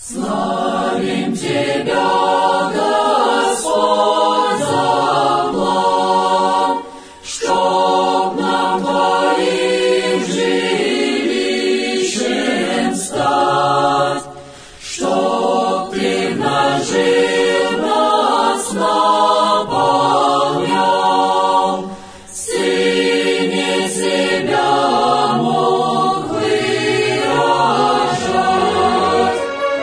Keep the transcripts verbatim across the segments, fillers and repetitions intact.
Славим Тебя, Господь, за план, чтоб нам Твоим жилищем стать, чтоб Ты в нас жил, нас наполнял, Сыне себя мог выражать.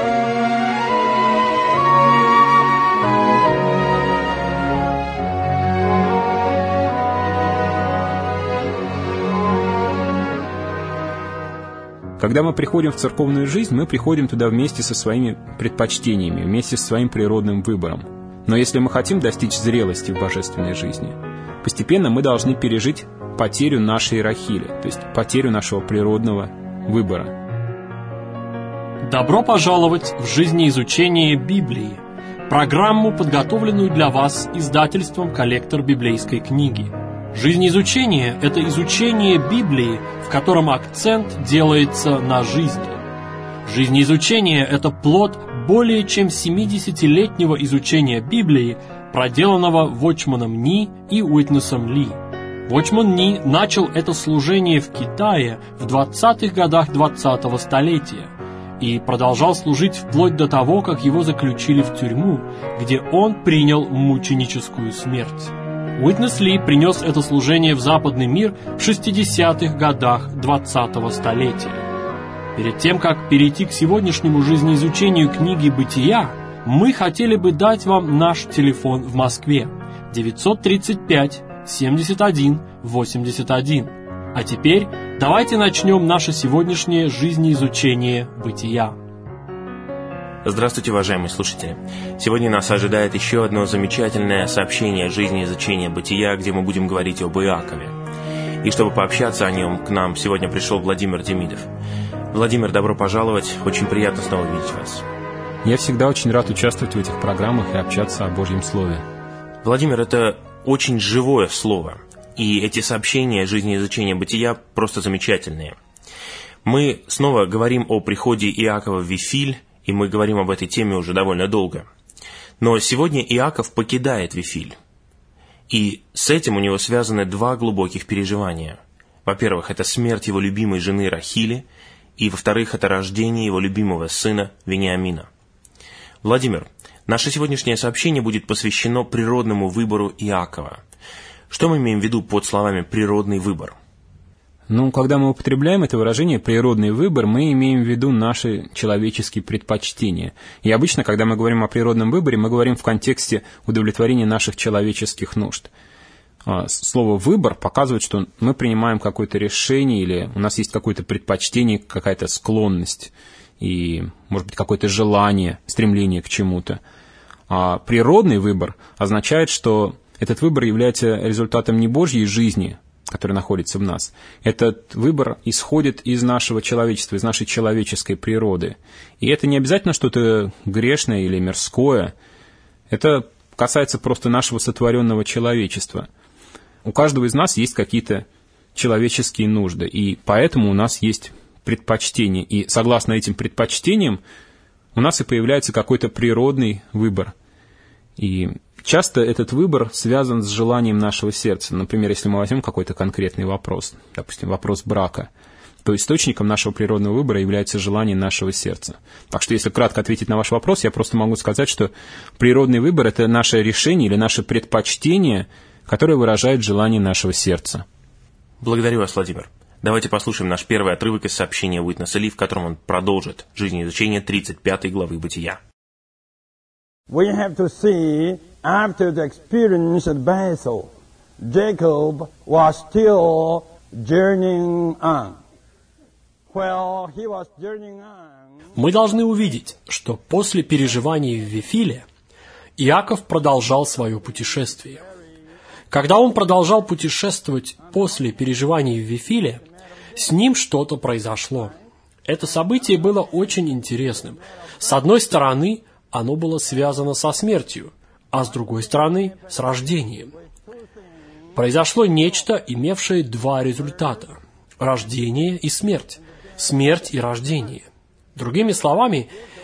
Когда мы приходим в церковную жизнь, мы приходим туда вместе со своими предпочтениями, вместе со своим природным выбором. Но если мы хотим достичь зрелости в божественной жизни, постепенно мы должны пережить потерю нашей рахили, то есть потерю нашего природного выбора. Добро пожаловать в жизнеизучение Библии, программу, подготовленную для вас издательством «Коллектор библейской книги». Жизнеизучение – это изучение Библии, в котором акцент делается на жизни. Жизнеизучение – это плод более чем семидесятилетнего изучения Библии, проделанного Вочманом Ни и Уитнесом Ли. Вочман Ни начал это служение в Китае в двадцатых годах двадцатого столетия и продолжал служить вплоть до того, как его заключили в тюрьму, где он принял мученическую смерть. Уитнес Ли принес это служение в западный мир в шестидесятых годах двадцатого столетия. Перед тем, как перейти к сегодняшнему жизнеизучению книги «Бытия», мы хотели бы дать вам наш телефон в Москве девятьсот тридцать пять семьдесят один восемьдесят один. А теперь давайте начнем наше сегодняшнее жизнеизучение «Бытия». Здравствуйте, уважаемые слушатели! Сегодня нас ожидает еще одно замечательное сообщение жизнеизучения «Бытия», где мы будем говорить об Иакове. И чтобы пообщаться о нем, к нам сегодня пришел Владимир Демидов. Владимир, добро пожаловать, очень приятно снова видеть вас. Я всегда очень рад участвовать в этих программах и общаться о Божьем Слове. Владимир, это очень живое слово, и эти сообщения жизнеизучения «Бытия» просто замечательные. Мы снова говорим о приходе Иакова в Вифиль, и мы говорим об этой теме уже довольно долго. Но сегодня Иаков покидает Вифиль. И с этим у него связаны два глубоких переживания. Во-первых, это смерть его любимой жены Рахили, и, во-вторых, это рождение его любимого сына Вениамина. Владимир, наше сегодняшнее сообщение будет посвящено природному выбору Иакова. Что мы имеем в виду под словами «природный выбор»? Ну, когда мы употребляем это выражение «природный выбор», мы имеем в виду наши человеческие предпочтения. И обычно, когда мы говорим о природном выборе, мы говорим в контексте удовлетворения наших человеческих нужд. Слово «выбор» показывает, что мы принимаем какое-то решение, или у нас есть какое-то предпочтение, какая-то склонность, и, может быть, какое-то желание, стремление к чему-то. А природный выбор означает, что этот выбор является результатом не Божьей жизни, который находится в нас. Этот выбор исходит из нашего человечества, из нашей человеческой природы. И это не обязательно что-то грешное или мирское. Это касается просто нашего сотворенного человечества. У каждого из нас есть какие-то человеческие нужды, и поэтому у нас есть предпочтения. И согласно этим предпочтениям у нас и появляется какой-то природный выбор. И часто этот выбор связан с желанием нашего сердца. Например, если мы возьмем какой-то конкретный вопрос, допустим, вопрос брака, то источником нашего природного выбора является желание нашего сердца. Так что, если кратко ответить на ваш вопрос, я просто могу сказать, что природный выбор – это наше решение или наше предпочтение, которое выражает желание нашего сердца. Благодарю вас, Владимир. Давайте послушаем наш первый отрывок из сообщения Уитнеса Ли, в котором он продолжит жизнеизучение тридцать пятой главы Бытия. We have to see, after the experience at Bethel, Jacob was still journeying on. While he was journeying on, Мы должны увидеть, что после переживаний в Вифиле Иаков продолжал свое путешествие. Когда он продолжал путешествовать после переживаний в Вифиле, с ним что-то произошло. Это событие было очень интересным. С одной стороны, оно было связано со смертью, а с другой стороны, с рождением. Произошло нечто, имевшее два результата – рождение и смерть, смерть и рождение. Другими словами,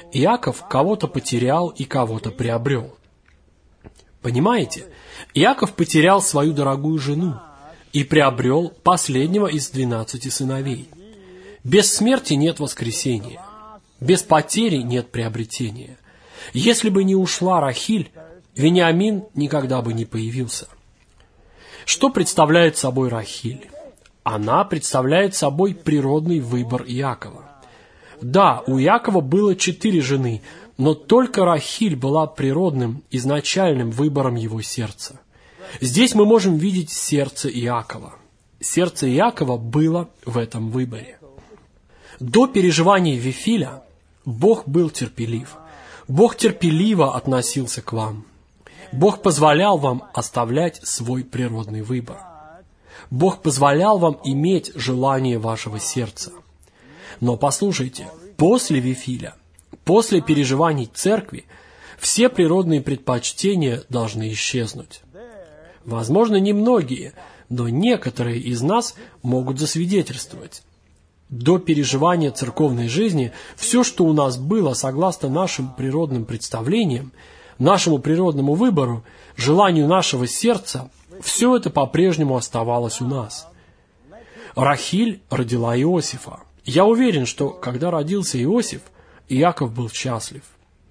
Иаков кого-то потерял и кого-то приобрел. Понимаете? Иаков потерял свою дорогую жену и приобрел последнего из двенадцати сыновей. Без смерти нет воскресения. Без потери нет приобретения. Если бы не ушла Рахиль, Вениамин никогда бы не появился. Что представляет собой Рахиль? Она представляет собой природный выбор Иакова. Да, у Иакова было четыре жены, но только Рахиль была природным, изначальным выбором его сердца. Здесь мы можем видеть сердце Иакова. Сердце Иакова было в этом выборе. До переживания Вифиля Бог был терпелив. Бог терпеливо относился к вам. Бог позволял вам оставлять свой природный выбор. Бог позволял вам иметь желание вашего сердца. Но послушайте, после Вифиля, после переживаний церкви, все природные предпочтения должны исчезнуть. Возможно, немногие, но некоторые из нас могут засвидетельствовать. До переживания церковной жизни все, что у нас было согласно нашим природным представлениям, нашему природному выбору, желанию нашего сердца, все это по-прежнему оставалось у нас. Рахиль родила Иосифа. Я уверен, что когда родился Иосиф, Иаков был счастлив.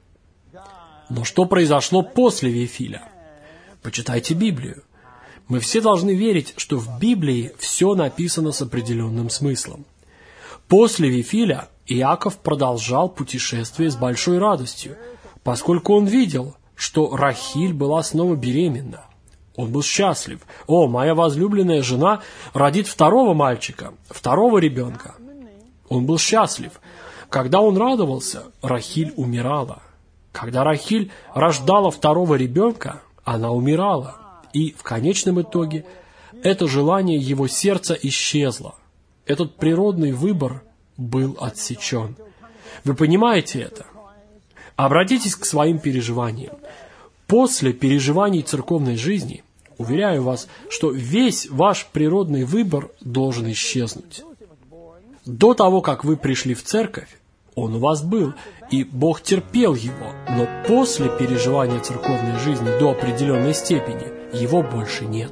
Но что произошло после Вифиля? Почитайте Библию. Мы все должны верить, что в Библии все написано с определенным смыслом. После Вифиля Иаков продолжал путешествие с большой радостью, поскольку он видел, что Рахиль была снова беременна. Он был счастлив. О, моя возлюбленная жена родит второго мальчика, второго ребенка. Он был счастлив. Когда он радовался, Рахиль умирала. Когда Рахиль рождала второго ребенка, она умирала. И в конечном итоге это желание его сердца исчезло. Этот природный выбор был отсечен. Вы понимаете это? Обратитесь к своим переживаниям. После переживаний церковной жизни, уверяю вас, что весь ваш природный выбор должен исчезнуть. До того, как вы пришли в церковь, он у вас был, и Бог терпел его, но после переживания церковной жизни до определенной степени его больше нет.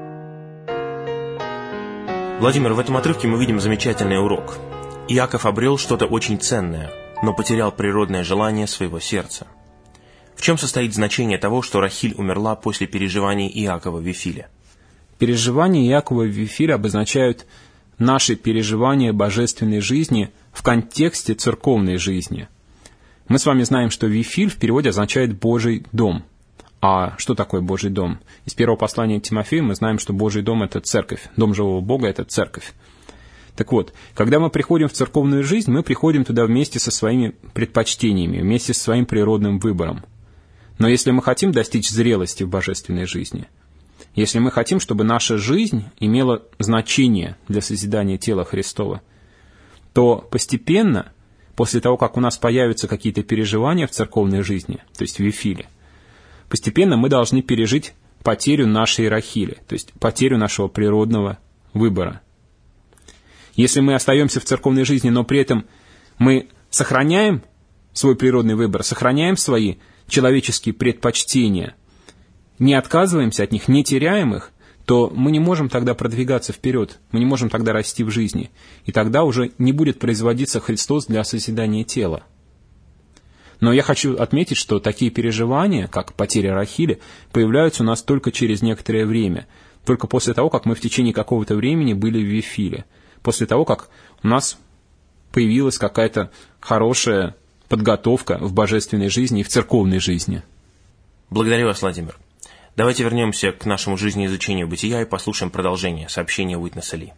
Владимир, в этом отрывке мы видим замечательный урок. Иаков обрел что-то очень ценное, но потерял природное желание своего сердца. В чем состоит значение того, что Рахиль умерла после переживаний Иакова в Вифиле? Переживания Иакова в Вифиле обозначают наши переживания божественной жизни в контексте церковной жизни. Мы с вами знаем, что Вифиль в переводе означает «Божий дом». А что такое Божий дом? Из первого послания к Тимофею мы знаем, что Божий дом — это церковь. Дом живого Бога — это церковь. Так вот, когда мы приходим в церковную жизнь, мы приходим туда вместе со своими предпочтениями, вместе со своим природным выбором. Но если мы хотим достичь зрелости в божественной жизни, если мы хотим, чтобы наша жизнь имела значение для созидания тела Христова, то постепенно, после того, как у нас появятся какие-то переживания в церковной жизни, то есть в Вифиле, постепенно мы должны пережить потерю нашей Рахили, то есть потерю нашего природного выбора. Если мы остаемся в церковной жизни, но при этом мы сохраняем свой природный выбор, сохраняем свои человеческие предпочтения, не отказываемся от них, не теряем их, то мы не можем тогда продвигаться вперед, мы не можем тогда расти в жизни, и тогда уже не будет производиться Христос для созидания тела. Но я хочу отметить, что такие переживания, как потеря Рахили, появляются у нас только через некоторое время, только после того, как мы в течение какого-то времени были в Вифиле, после того, как у нас появилась какая-то хорошая подготовка в божественной жизни и в церковной жизни. Благодарю вас, Владимир. Давайте вернемся к нашему жизнеизучению бытия и послушаем продолжение сообщения Уитнеса Ли.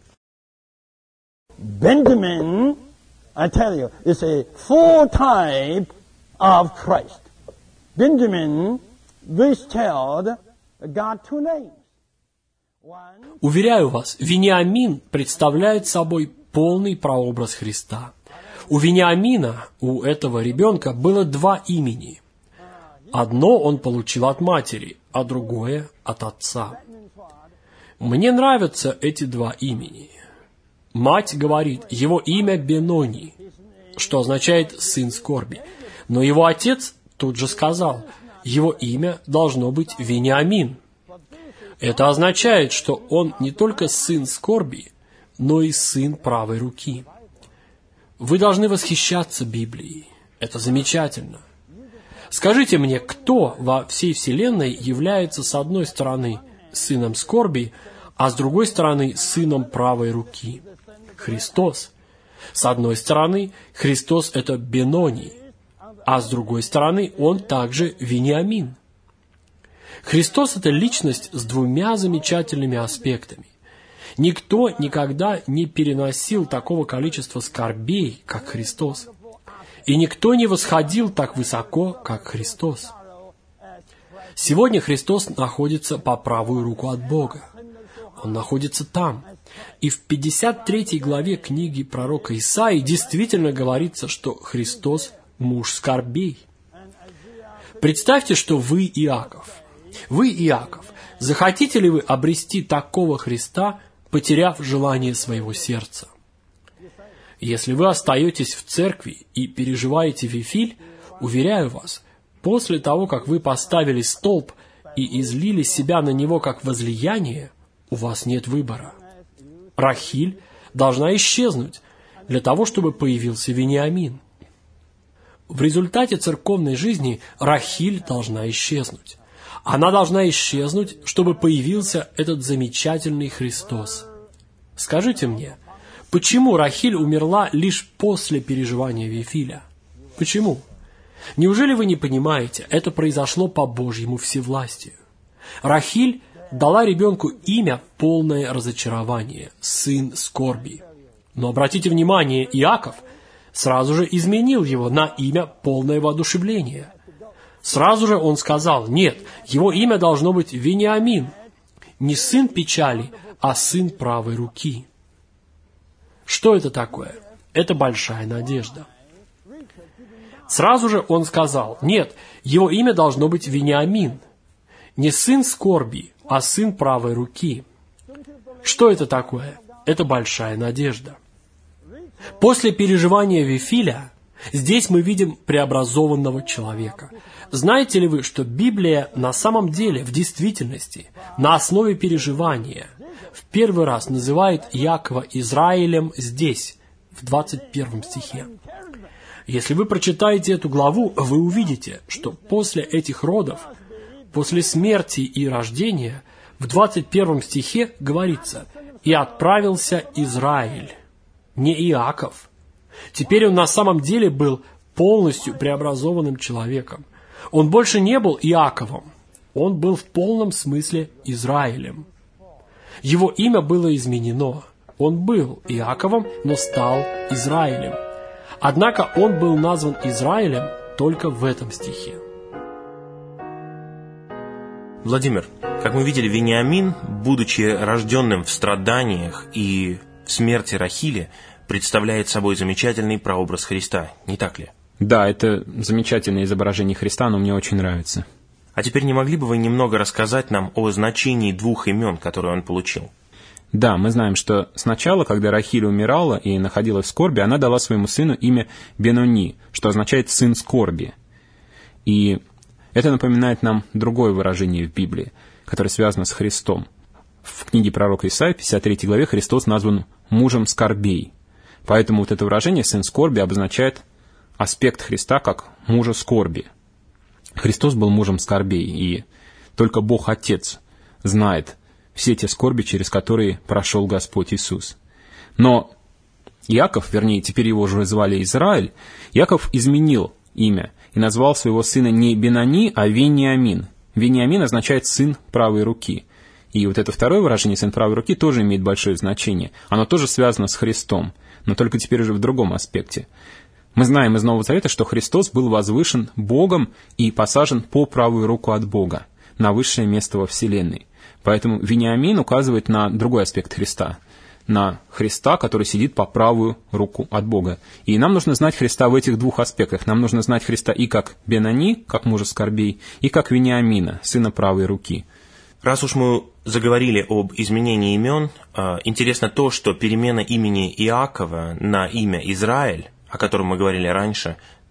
Benjamin, I tell you, is a full type of Christ. Benjamin, this child, got two names. Уверяю вас, Вениамин представляет собой полный прообраз Христа. У Вениамина, у этого ребенка, было два имени. Одно он получил от матери, а другое от отца. Мне нравятся эти два имени. Мать говорит, его имя Бенони, что означает «сын скорби». Но его отец тут же сказал, его имя должно быть Вениамин. Это означает, что он не только сын скорби, но и сын правой руки. Вы должны восхищаться Библией. Это замечательно. Скажите мне, кто во всей Вселенной является с одной стороны сыном скорби, а с другой стороны сыном правой руки? Христос. С одной стороны, Христос – это Бенони, а с другой стороны, Он также Вениамин. Христос – это личность с двумя замечательными аспектами. Никто никогда не переносил такого количества скорбей, как Христос. И никто не восходил так высоко, как Христос. Сегодня Христос находится по правую руку от Бога. Он находится там. И в пятьдесят третьей главе книги пророка Исаии действительно говорится, что Христос – муж скорбей. Представьте, что вы Иаков. Вы Иаков. Захотите ли вы обрести такого Христа, потеряв желание своего сердца? Если вы остаетесь в церкви и переживаете Вифиль, уверяю вас, после того, как вы поставили столб и излили себя на него как возлияние, у вас нет выбора. Рахиль должна исчезнуть для того, чтобы появился Вениамин. В результате церковной жизни Рахиль должна исчезнуть. Она должна исчезнуть, чтобы появился этот замечательный Христос. Скажите мне, почему Рахиль умерла лишь после переживания Вифиля? Почему? Неужели вы не понимаете, это произошло по Божьему всевластию? Рахиль дала ребенку имя полное разочарование, сын скорби. Но обратите внимание, Иаков сразу же изменил его на имя полное воодушевление. Сразу же он сказал, нет, его имя должно быть Вениамин, не сын печали, а сын правой руки. Что это такое? Это большая надежда. Сразу же он сказал, нет, его имя должно быть Вениамин, не сын скорби, а сын правой руки. Что это такое? Это большая надежда. После переживания Вифиля здесь мы видим преобразованного человека. Знаете ли вы, что Библия на самом деле, в действительности, на основе переживания, в первый раз называет Иакова Израилем здесь, в двадцать первом стихе. Если вы прочитаете эту главу, вы увидите, что после этих родов, после смерти и рождения, в двадцать первом стихе говорится «И отправился Израиль», не Иаков. Теперь он на самом деле был полностью преобразованным человеком. Он больше не был Иаковом, он был в полном смысле Израилем. Его имя было изменено. Он был Иаковом, но стал Израилем. Однако он был назван Израилем только в этом стихе. Владимир, как мы видели, Вениамин, будучи рожденным в страданиях и в смерти Рахили, представляет собой замечательный прообраз Христа, не так ли? Да, это замечательное изображение Христа, оно мне очень нравится. А теперь не могли бы вы немного рассказать нам о значении двух имен, которые он получил? Да, мы знаем, что сначала, когда Рахиль умирала и находилась в скорби, она дала своему сыну имя Бенони, что означает «сын скорби». И это напоминает нам другое выражение в Библии, которое связано с Христом. В книге пророка Исаии, в пятьдесят третьей главе, Христос назван мужем скорбей. Поэтому вот это выражение «сын скорби» обозначает аспект Христа как мужа скорби. Христос был мужем скорбей, и только Бог Отец знает все те скорби, через которые прошел Господь Иисус. Но Иаков, вернее, теперь его уже звали Израиль, Иаков изменил имя и назвал своего сына не Бенони, а Вениамин. Вениамин означает «сын правой руки». И вот это второе выражение «сын правой руки» тоже имеет большое значение. Оно тоже связано с Христом, но только теперь уже в другом аспекте. Мы знаем из Нового Завета, что Христос был возвышен Богом и посажен по правую руку от Бога, на высшее место во Вселенной. Поэтому Вениамин указывает на другой аспект Христа, на Христа, который сидит по правую руку от Бога. И нам нужно знать Христа в этих двух аспектах. Нам нужно знать Христа и как Бенони, как мужа скорбей, и как Вениамина, сына правой руки. Раз уж мы заговорили об изменении имен, интересно то, что перемена имени Иакова на имя Израиль, о котором мы говорили раньше,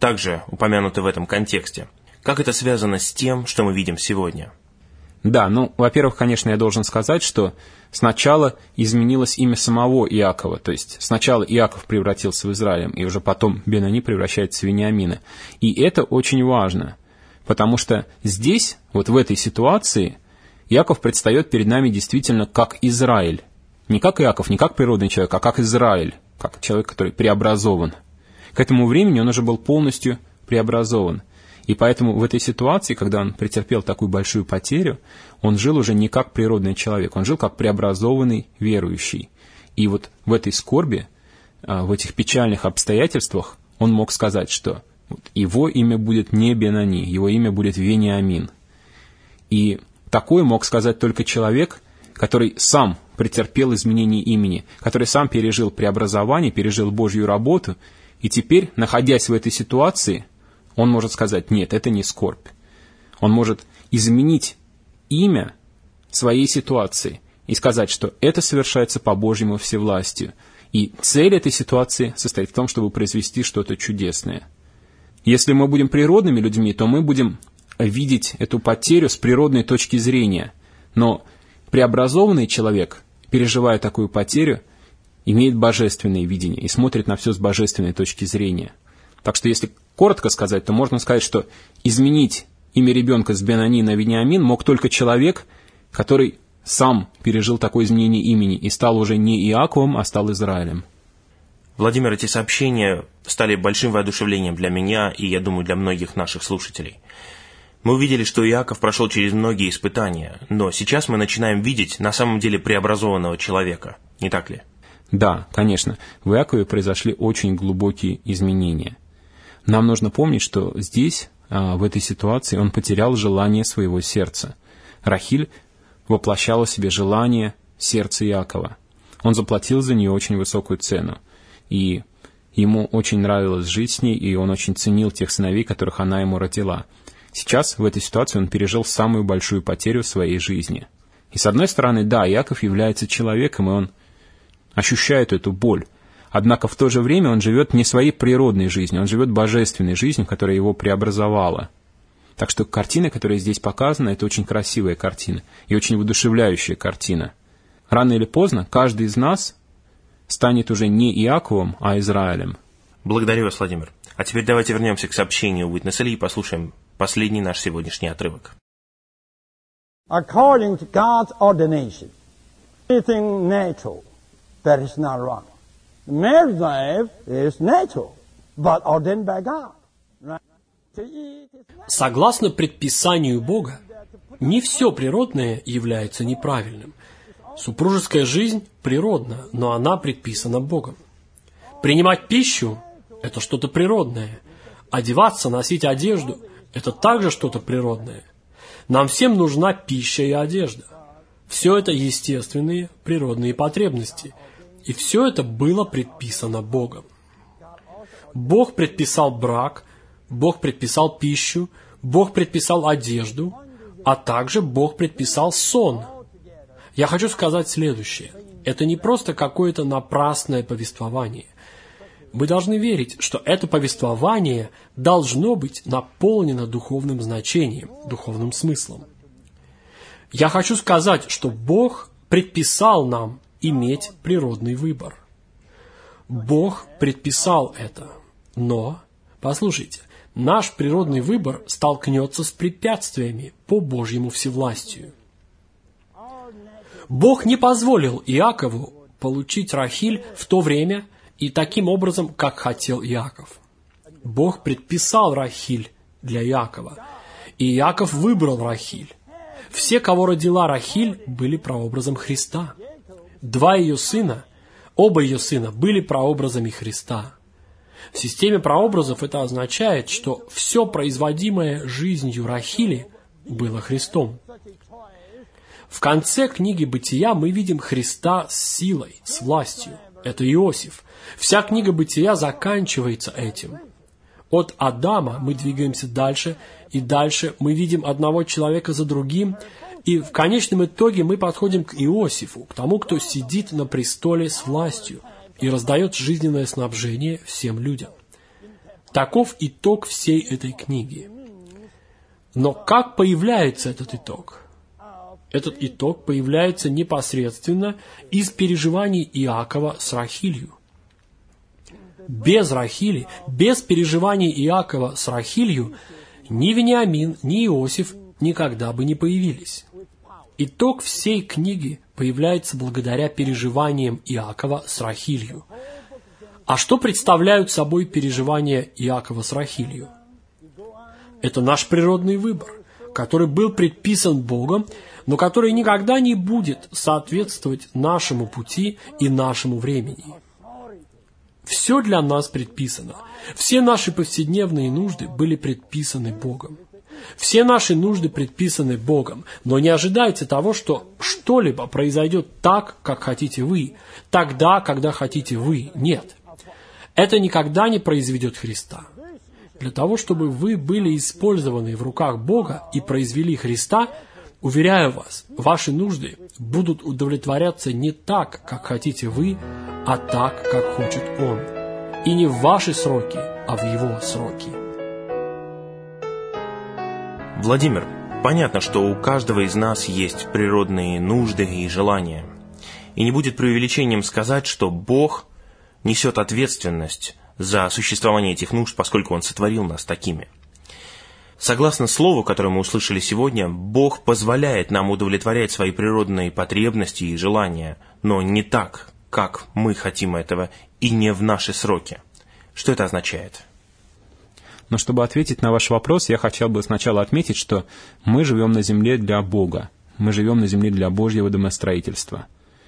также упомянуты в этом контексте. Как это связано с тем, что мы видим сегодня? Да, ну, во-первых, конечно, я должен сказать, что сначала изменилось имя самого Иакова, то есть сначала Иаков превратился в Израилем, и уже потом Бен-Ани превращается в Вениамина. И это очень важно, потому что здесь, вот в этой ситуации, Иаков предстает перед нами действительно как Израиль. Не как Иаков, не как природный человек, а как Израиль, как человек, который преобразован. К этому времени он уже был полностью преобразован. И поэтому в этой ситуации, когда он претерпел такую большую потерю, он жил уже не как природный человек, он жил как преобразованный верующий. И вот в этой скорби, в этих печальных обстоятельствах он мог сказать, что его имя будет не Бен-Ани, его имя будет Вениамин. И такое мог сказать только человек, который сам претерпел изменение имени, который сам пережил преобразование, пережил Божью работу, и теперь, находясь в этой ситуации, он может сказать: нет, это не скорбь. Он может изменить имя своей ситуации и сказать, что это совершается по Божьему всевластию. И цель этой ситуации состоит в том, чтобы произвести что-то чудесное. Если мы будем природными людьми, то мы будем видеть эту потерю с природной точки зрения. Но преобразованный человек, переживая такую потерю, имеет божественное видение и смотрит на все с божественной точки зрения. Так что, если коротко сказать, то можно сказать, что изменить имя ребенка с Бен-Ани на Вениамин мог только человек, который сам пережил такое изменение имени и стал уже не Иаковом, а стал Израилем. Владимир, эти сообщения стали большим воодушевлением для меня и, я думаю, для многих наших слушателей. Мы увидели, что Иаков прошел через многие испытания, но сейчас мы начинаем видеть на самом деле преобразованного человека, не так ли? Да, конечно, в Иакове произошли очень глубокие изменения. Нам нужно помнить, что здесь, в этой ситуации, он потерял желание своего сердца. Рахиль воплощала в себе желание сердца Иакова. Он заплатил за нее очень высокую цену. И ему очень нравилось жить с ней, и он очень ценил тех сыновей, которых она ему родила. Сейчас, в этой ситуации, он пережил самую большую потерю в своей жизни. И с одной стороны, да, Иаков является человеком, и он ощущает эту боль. Однако в то же время он живет не своей природной жизнью, он живет божественной жизнью, которая его преобразовала. Так что картина, которая здесь показана, это очень красивая картина и очень воодушевляющая картина. Рано или поздно каждый из нас станет уже не Иаковом, а Израилем. Благодарю вас, Владимир. А теперь давайте вернемся к сообщению Уитнеса Ли и послушаем последний наш сегодняшний отрывок. According to God's ordination, anything natural that is not wrong. The marriage life is natural, but ordained by God. Right? To eat is natural. Согласно предписанию Бога, не все природное является неправильным. Супружеская жизнь природна, но она предписана Богом. Принимать пищу – это что-то природное. Одеваться, носить одежду – это также что-то природное. Нам всем нужна пища и одежда. Все это естественные природные потребности. И все это было предписано Богом. Бог предписал брак, Бог предписал пищу, Бог предписал одежду, а также Бог предписал сон. Я хочу сказать следующее. Это не просто какое-то напрасное повествование. Вы должны верить, что это повествование должно быть наполнено духовным значением, духовным смыслом. Я хочу сказать, что Бог предписал нам иметь природный выбор. Бог предписал это. Но, послушайте, наш природный выбор столкнется с препятствиями по Божьему всевластию. Бог не позволил Иакову получить Рахиль в то время и таким образом, как хотел Иаков. Бог предписал Рахиль для Иакова, и Иаков выбрал Рахиль. Все, кого родила Рахиль, были прообразом Христа. Два ее сына, оба ее сына были прообразами Христа. В системе прообразов это означает, что все производимое жизнью Рахили было Христом. В конце книги Бытия мы видим Христа с силой, с властью. Это Иосиф. Вся книга Бытия заканчивается этим. От Адама мы двигаемся дальше, и дальше мы видим одного человека за другим, и в конечном итоге мы подходим к Иосифу, к тому, кто сидит на престоле с властью и раздает жизненное снабжение всем людям. Таков итог всей этой книги. Но как появляется этот итог? Этот итог появляется непосредственно из переживаний Иакова с Рахилью. Без Рахили, без переживаний Иакова с Рахилью, ни Вениамин, ни Иосиф никогда бы не появились. Итог всей книги появляется благодаря переживаниям Иакова с Рахилью. А что представляют собой переживания Иакова с Рахилью? Это наш природный выбор, который был предписан Богом, но который никогда не будет соответствовать нашему пути и нашему времени. Все для нас предписано. Все наши повседневные нужды были предписаны Богом. Все наши нужды предписаны Богом, но не ожидайте того, что что-либо произойдет так, как хотите вы, тогда, когда хотите вы. Нет. Это никогда не произведет Христа. Для того, чтобы вы были использованы в руках Бога и произвели Христа, уверяю вас, ваши нужды будут удовлетворяться не так, как хотите вы, а так, как хочет Он. И не в ваши сроки, а в Его сроки. Владимир, понятно, что у каждого из нас есть природные нужды и желания. И не будет преувеличением сказать, что Бог несет ответственность за существование этих нужд, поскольку Он сотворил нас такими. Согласно слову, которое мы услышали сегодня, Бог позволяет нам удовлетворять свои природные потребности и желания, но не так, как мы хотим этого, и не в наши сроки. Что это означает? Но чтобы ответить на ваш вопрос, я хотел бы сначала отметить, что мы живем на земле для Бога. Мы живем на земле для Божьего домостроительства.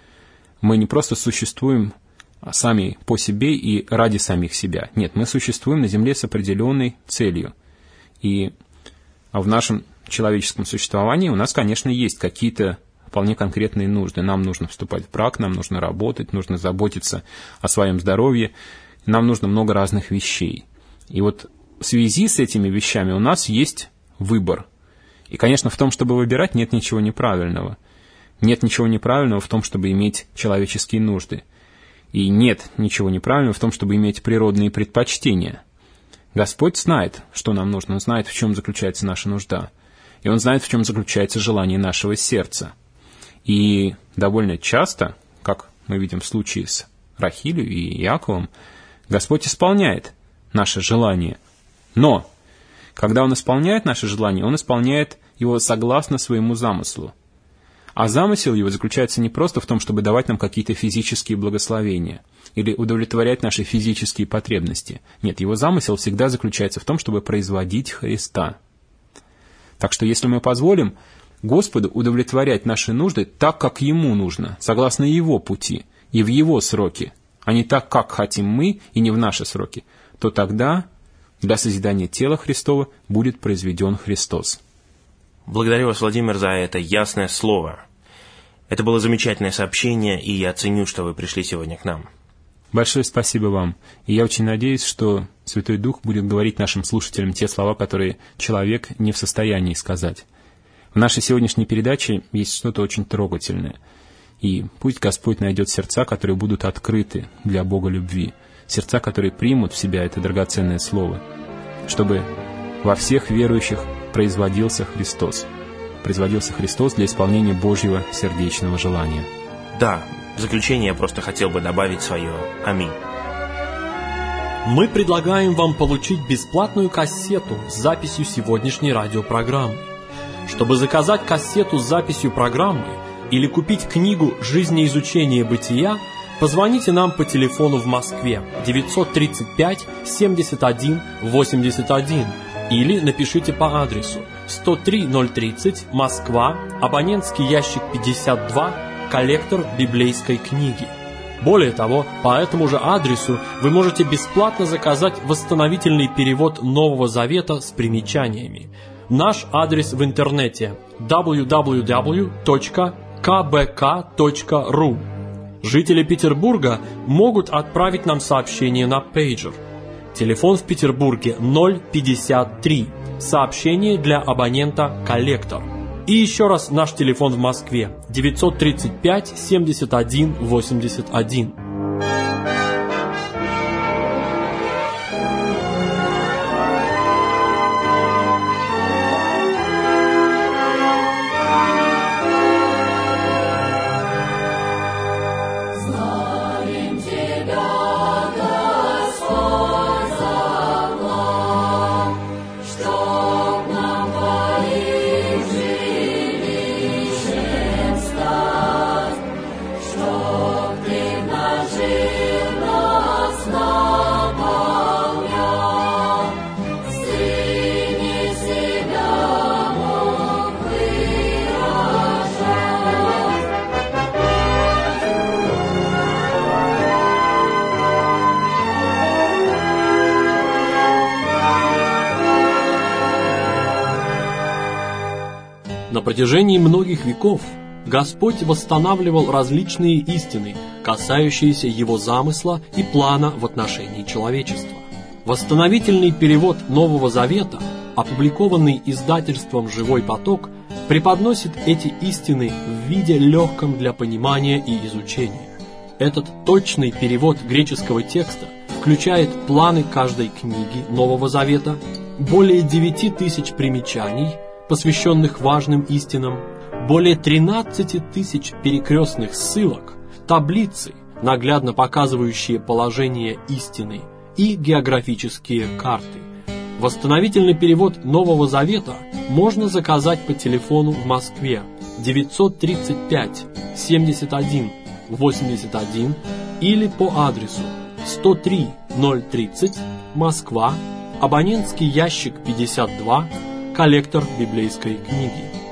Мы не просто существуем сами по себе и ради самих себя. Нет, мы существуем на земле с определенной целью. И в нашем человеческом существовании у нас, конечно, есть какие-то вполне конкретные нужды. Нам нужно вступать в брак, нам нужно работать, нужно заботиться о своем здоровье. Нам нужно много разных вещей. И вот в связи с этими вещами у нас есть выбор. И, конечно, в том, чтобы выбирать, нет ничего неправильного. Нет ничего неправильного в том, чтобы иметь человеческие нужды. И нет ничего неправильного в том, чтобы иметь природные предпочтения. Господь знает, что нам нужно. Он знает, в чем заключается наша нужда. И Он знает, в чем заключается желание нашего сердца. И довольно часто, как мы видим в случае с Рахилью и Иаковом, Господь исполняет наше желание. Но, когда Он исполняет наше желание, Он исполняет его согласно своему замыслу. А замысел его заключается не просто в том, чтобы давать нам какие-то физические благословения или удовлетворять наши физические потребности. Нет, его замысел всегда заключается в том, чтобы производить Христа. Так что если мы позволим Господу удовлетворять наши нужды так, как Ему нужно, согласно Его пути и в Его сроки, а не так, как хотим мы и не в наши сроки, то тогда для созидания тела Христова будет произведен Христос. Благодарю вас, Владимир, за это ясное слово. Это было замечательное сообщение, и я ценю, что вы пришли сегодня к нам. Большое спасибо вам. И я очень надеюсь, что Святой Дух будет говорить нашим слушателям те слова, которые человек не в состоянии сказать. В нашей сегодняшней передаче есть что-то очень трогательное. И пусть Господь найдет сердца, которые будут открыты для Бога любви, сердца, которые примут в себя это драгоценное слово, чтобы во всех верующих производился Христос. Производился Христос для исполнения Божьего сердечного желания. Да, в заключение я просто хотел бы добавить свое «Аминь». Мы предлагаем вам получить бесплатную кассету с записью сегодняшней радиопрограммы. Чтобы заказать кассету с записью программы или купить книгу «Жизнеизучение бытия», позвоните нам по телефону в Москве девятьсот тридцать пять семьдесят один восемьдесят один или напишите по адресу сто три ноль тридцать, Москва, абонентский ящик пятьдесят два, коллектор библейской книги. Более того, по этому же адресу вы можете бесплатно заказать восстановительный перевод Нового Завета с примечаниями. Наш адрес в интернете дабл ю дабл ю дабл ю точка ка бэ ка точка ру. Жители Петербурга могут отправить нам сообщение на пейджер. Телефон в Петербурге ноль пятьдесят три. Сообщение для абонента «Коллектор». И еще раз наш телефон в Москве девятьсот тридцать пять семьдесят один восемьдесят один. На протяжении многих веков Господь восстанавливал различные истины, касающиеся Его замысла и плана в отношении человечества. Восстановительный перевод Нового Завета, опубликованный издательством «Живой поток», преподносит эти истины в виде легком для понимания и изучения. Этот точный перевод греческого текста включает планы каждой книги Нового Завета, более девяти тысяч примечаний, посвященных важным истинам, более тринадцати тысяч перекрестных ссылок, таблицы, наглядно показывающие положение истины, и географические карты. Восстановительный перевод Нового Завета можно заказать по телефону в Москве девятьсот тридцать пять семьдесят один восемьдесят один или по адресу сто три ноль тридцать, Москва, абонентский ящик пятьдесят два, коллектор библейской книги.